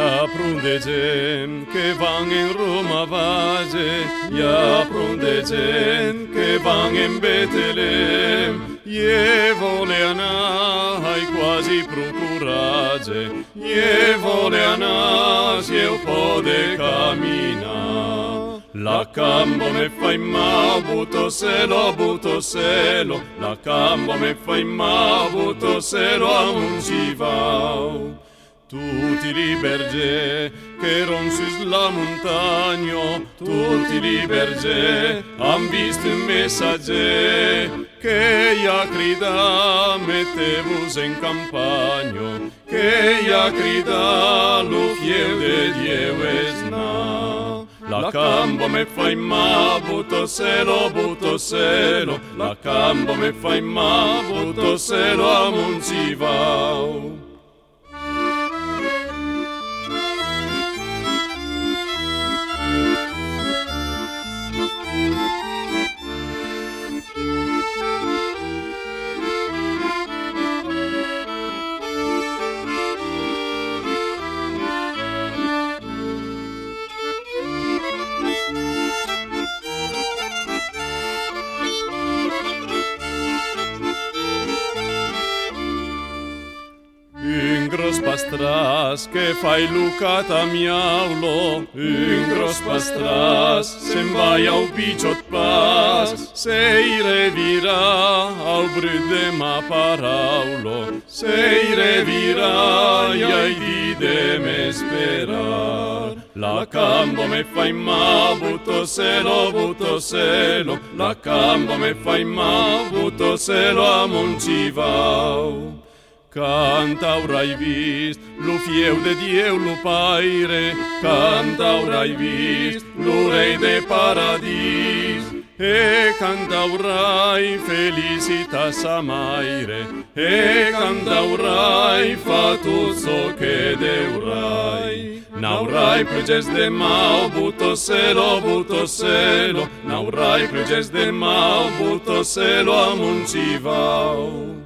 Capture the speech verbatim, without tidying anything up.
Ia prundegem che van in Roma vage, ia prundegem che van in Betlem, ie voleana hai quasi procurage, ie voleana si eu pode camina. La cambo me fai ma buto selo, buto selo, la cambo me fai ma buto selo a un civau. Tutti li berge che ron sus la montagna, tutti li berge han visto un messager che ia crida mettevus in campagna, che ia crida lo fiel de Dieu esna. La cambo me fai ma buto selo, buto selo, la cambo me fai ma buto selo a Moncivau. Un gros pastras che fai lucata miaulo, un gros pastras se'n vai au piciot pas, sei revira au brut de ma paraulo, sei revira iai di de me sperar. La cambo me fai ma buto selo, buto selo, la cambo me fai ma buto selo a Moncivau. Canta aurai vist lo fieu de Dieu lo paire, canta aurai vist lo rei de paradis, e canta aurai felicitas amaire, e canta aurai fa tutto che deurai. Naurai pluges de mau, buto selo, buto selo, naurai pluges de mau, buto selo a Moncivau.